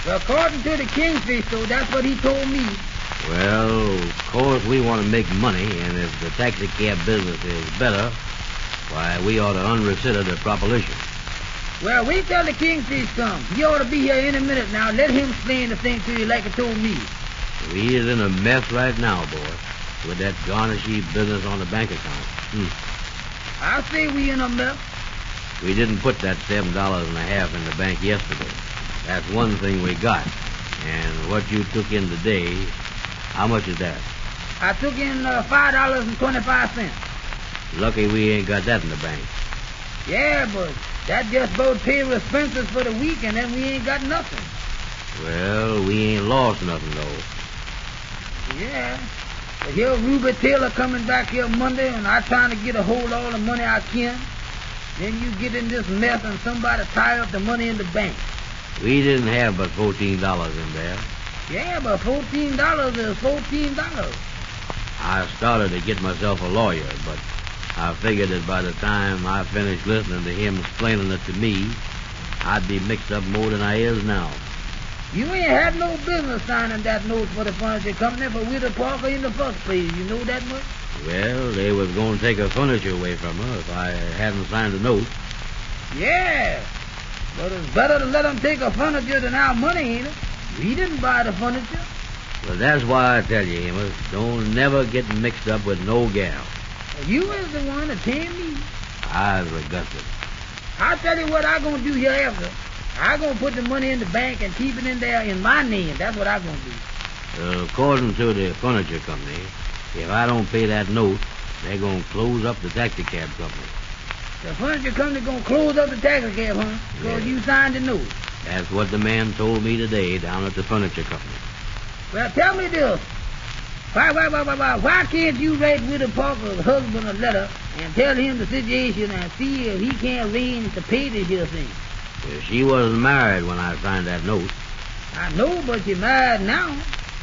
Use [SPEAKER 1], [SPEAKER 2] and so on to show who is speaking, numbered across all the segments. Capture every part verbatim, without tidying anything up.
[SPEAKER 1] Well, according to the Kingfish, so that's what he told me.
[SPEAKER 2] Well, of course, we want to make money, and if the taxi cab business is better, why, we ought to unreconsider the proposition.
[SPEAKER 1] Well, wait till the Kingfish comes. He ought to be here any minute now. Let him explain the thing to you like he told me.
[SPEAKER 2] We is in a mess right now, boy, with that garnishy business on the bank account. Hmm.
[SPEAKER 1] I say we in a mess.
[SPEAKER 2] We didn't put that seven dollars and a half in the bank yesterday. That's one thing we got. And what you took in today, how much is that?
[SPEAKER 1] I took in uh, five dollars and twenty-five cents.
[SPEAKER 2] Lucky we ain't got that in the bank.
[SPEAKER 1] Yeah, but that just about pay expenses for the week, and then we ain't got nothing.
[SPEAKER 2] Well, we ain't lost nothing, though.
[SPEAKER 1] Yeah. But here Ruby Taylor coming back here Monday, and I trying to get a hold of all the money I can. Then you get in this mess and somebody tie up the money in the bank.
[SPEAKER 2] We didn't have but fourteen dollars in there.
[SPEAKER 1] Yeah, but fourteen dollars is fourteen dollars.
[SPEAKER 2] I started to get myself a lawyer, but I figured that by the time I finished listening to him explaining it to me, I'd be mixed up more than I is now.
[SPEAKER 1] You ain't had no business signing that note for the furniture company for Widow Parker in the first place. You know that much?
[SPEAKER 2] Well, they was going to take her furniture away from her if I hadn't signed a note.
[SPEAKER 1] Yeah, but it's better to let them take her furniture than our money, ain't it? We didn't buy the furniture.
[SPEAKER 2] Well, that's why I tell you, Amos, don't never get mixed up with no gal.
[SPEAKER 1] You is the one that told me.
[SPEAKER 2] I was Augustus.
[SPEAKER 1] I'll tell you what I'm going to do hereafter. I'm going to put the money in the bank and keep it in there in my name. That's what I'm going to do.
[SPEAKER 2] Uh, according to the furniture company, if I don't pay that note, they're going to close up the taxi cab company.
[SPEAKER 1] The furniture company going to close up the taxi cab, huh? Because
[SPEAKER 2] Yeah.
[SPEAKER 1] you signed the note.
[SPEAKER 2] That's what the man told me today down at the furniture company.
[SPEAKER 1] Well, tell me this. Why, why, why, why, why, why can't you write Widow Parker's husband a letter and tell him the situation and see if he can arrange to pay this here thing?
[SPEAKER 2] Well, she wasn't married when I signed that note.
[SPEAKER 1] I know, but you're married now.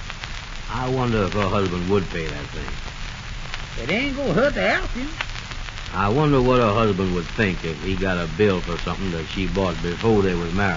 [SPEAKER 2] I wonder if her husband would pay that thing.
[SPEAKER 1] It ain't going to hurt to ask him.
[SPEAKER 2] I wonder what her husband would think if he got a bill for something that she bought before they was married.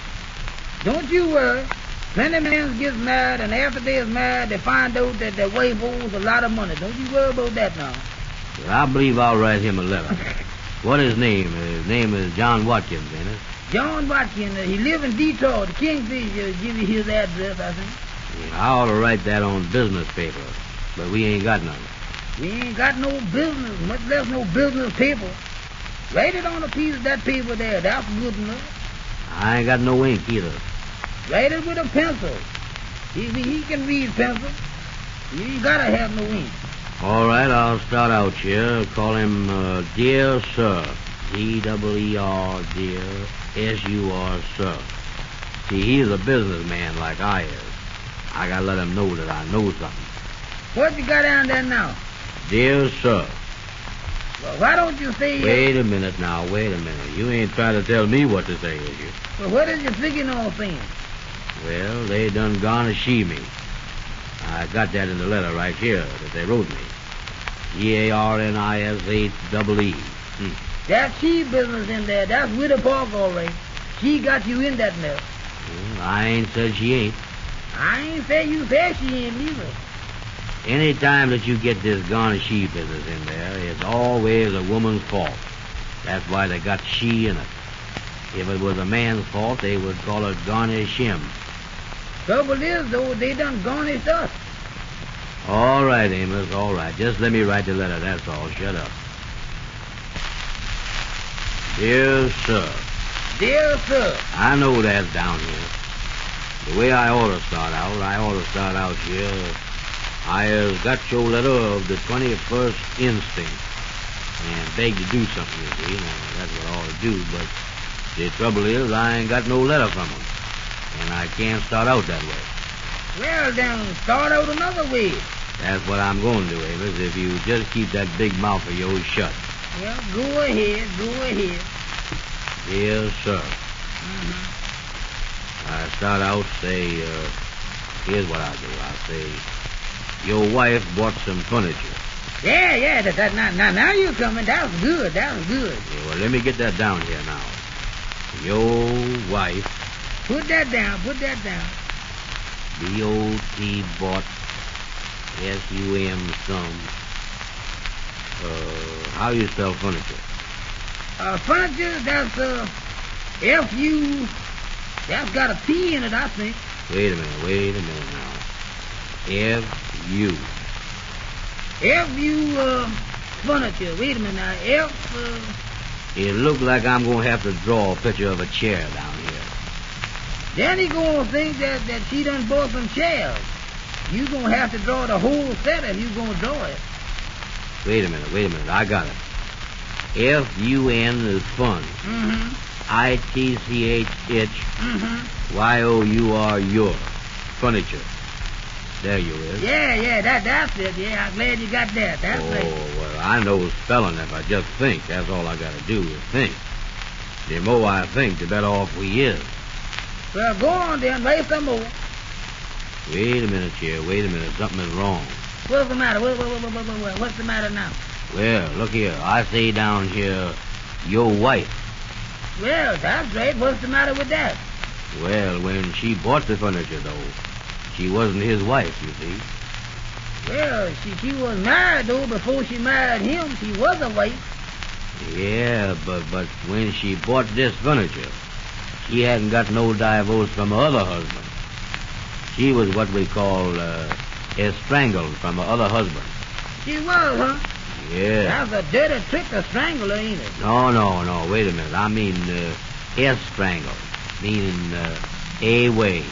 [SPEAKER 1] Don't you worry. Plenty men get married, and after they is married, they find out that their wife owes a lot of money. Don't you worry about that now.
[SPEAKER 2] Well, I believe I'll write him a letter. What is his name? His name is John Watkins, ain't it?
[SPEAKER 1] John Watkins, uh, he live in Detroit. The Kingfish uh, give you his address, I think.
[SPEAKER 2] Yeah, I ought to write that on business paper, but we ain't got none.
[SPEAKER 1] We ain't got no business, much less no business paper. Write it on a piece of that paper there. That's good enough.
[SPEAKER 2] I ain't got no ink either.
[SPEAKER 1] Write it with a pencil. He, he can read pencil. You ain't gotta have no ink.
[SPEAKER 2] All right, I'll start out here. Call him uh, Dear Sir. D W E R, dear, S U R, sir. See, he's a businessman like I is. I gotta let him know that I know something.
[SPEAKER 1] What you got down there now?
[SPEAKER 2] Dear Sir.
[SPEAKER 1] Well, why don't you say... Uh,
[SPEAKER 2] Wait a minute now, wait a minute. You ain't trying to tell me what to say, is you?
[SPEAKER 1] well, what is you thinking of saying?
[SPEAKER 2] Well, they done garnish me. I got that in the letter right here that they wrote me. G A R N I S H E E. Hmm.
[SPEAKER 1] That's she business in there. That's Widow Parker, all right. She got you in that mess.
[SPEAKER 2] Well, I ain't said she ain't.
[SPEAKER 1] I ain't say you said she ain't either.
[SPEAKER 2] Any time that you get this garnish business in there, it's always a woman's fault. That's why they got she in it. If it was a man's fault, they would call it garnish him.
[SPEAKER 1] Trouble is, though, they done garnished us.
[SPEAKER 2] All right, Amos, all right. Just let me write the letter, that's all. Shut up. Dear Sir.
[SPEAKER 1] Dear Sir.
[SPEAKER 2] I know that's down here. The way I ought to start out, I ought to start out here. I uh, got your letter of the twenty-first instinct and beg to do something, you see. Now, that's what I ought to do, but the trouble is I ain't got no letter from them, and I can't start out that way.
[SPEAKER 1] Well, then, start out another way.
[SPEAKER 2] That's what I'm going to do, Amos, if you just keep that big mouth of yours shut.
[SPEAKER 1] Well, go ahead, go ahead.
[SPEAKER 2] Dear Sir.
[SPEAKER 1] Mm-hmm.
[SPEAKER 2] I start out, say, uh, here's what I do. I say, your wife bought some furniture.
[SPEAKER 1] Yeah, yeah, that, that, now, now, now you're coming. That was good, that was good.
[SPEAKER 2] Yeah, well, let me get that down here now. Your wife
[SPEAKER 1] Put that down. Put that down.
[SPEAKER 2] B O T bought. S U M some. Uh, how do you spell furniture?
[SPEAKER 1] Uh, furniture, that's, uh, F U, that's got a P in it, I think.
[SPEAKER 2] Wait a minute, wait a minute now. F U.
[SPEAKER 1] F U, uh, furniture. Wait a minute now. F, uh...
[SPEAKER 2] It looks like I'm going to have to draw a picture of a chair down here.
[SPEAKER 1] Then he going to think that, that she done bought some chairs. You going to have to draw the whole set if you going to draw it.
[SPEAKER 2] Wait a minute, wait a minute. I got it. F U N is fun.
[SPEAKER 1] Mm-hmm.
[SPEAKER 2] I T C H itch.
[SPEAKER 1] Mm-hmm.
[SPEAKER 2] Y O U R your. Furniture. There you is.
[SPEAKER 1] Yeah, yeah, that, that's it. Yeah, I'm glad you got that. That's
[SPEAKER 2] oh,
[SPEAKER 1] right.
[SPEAKER 2] well, I know spelling if I just think. That's all I got to do is think. The more I think, the better off we is.
[SPEAKER 1] Well, go on then. Write some more.
[SPEAKER 2] Wait a minute, chair. Wait a minute. Something is wrong.
[SPEAKER 1] What's the matter? What, what, what, what, what, what's the matter now?
[SPEAKER 2] Well, look here. I say down here, your wife.
[SPEAKER 1] Well, that's right. What's the matter with that?
[SPEAKER 2] Well, when she bought the furniture, though, she wasn't his wife, you see.
[SPEAKER 1] Well, she, she was married, though. Before she married him, she was a wife.
[SPEAKER 2] Yeah, but, but when she bought this furniture, she hadn't got no divorce from her other husband. She was what we call, uh, strangled from her other husband.
[SPEAKER 1] She was, huh?
[SPEAKER 2] Yeah.
[SPEAKER 1] That's a dirty trick to strangle her, ain't it?
[SPEAKER 2] No, no, no. Wait a minute. I mean, uh, strangled, meaning uh, a way.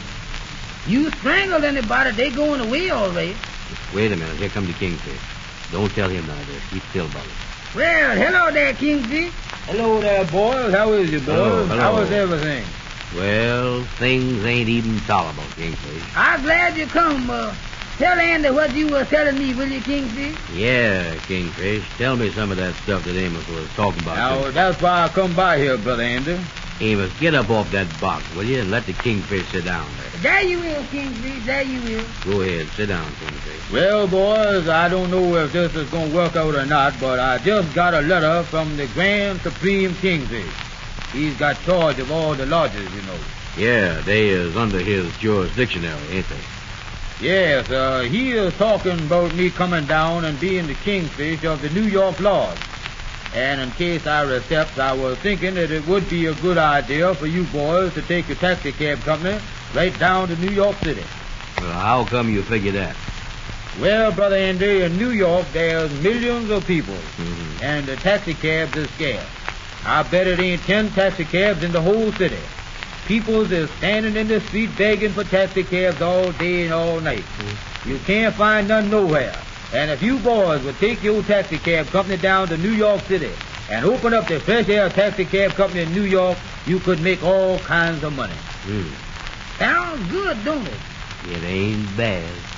[SPEAKER 1] You strangled anybody, they going away all right.
[SPEAKER 2] Wait a minute. Here comes the kingfish. Don't tell him none of this. Keep still, brother.
[SPEAKER 1] Well, hello there, Kingfish.
[SPEAKER 3] Hello there, boys. How is you, boys?
[SPEAKER 2] Hello, hello.
[SPEAKER 3] How is everything?
[SPEAKER 2] Well, things ain't even tolerable, Kingfish.
[SPEAKER 1] I'm glad you come. Uh, tell Andy what you were telling me, will you, Kingfish?
[SPEAKER 2] Yeah, Kingfish. Tell me some of that stuff that Amos was talking about.
[SPEAKER 3] Now, that's why I come by here, Brother Andy.
[SPEAKER 2] Amos, get up off that box, will you, and let the Kingfish sit down there.
[SPEAKER 1] There you will, Kingfish. There you will.
[SPEAKER 2] Go ahead. Sit down, Kingfish.
[SPEAKER 3] Well, boys, I don't know if this is going to work out or not, but I just got a letter from the Grand Supreme Kingfish. He's got charge of all the lodges, you know.
[SPEAKER 2] Yeah, they is under his jurisdictionary, ain't they?
[SPEAKER 3] Yes, uh, he is talking about me coming down and being the Kingfish of the New York Lodge. And in case I accept, I was thinking that it would be a good idea for you boys to take a taxi cab company right down to New York City.
[SPEAKER 2] Well, how come you figure that?
[SPEAKER 3] Well, Brother Andy, in New York there's millions of people,
[SPEAKER 2] Mm-hmm.
[SPEAKER 3] and the taxi cabs is scarce. I bet it ain't ten taxi cabs in the whole city. People is standing in the street begging for taxi cabs all day and all night.
[SPEAKER 2] Mm-hmm.
[SPEAKER 3] You can't find none nowhere. And if you boys would take your taxi cab company down to New York City and open up the Fresh Air Taxi Cab Company in New York, you could make all kinds of money.
[SPEAKER 2] Mm.
[SPEAKER 1] Sounds good, don't it?
[SPEAKER 2] It ain't bad.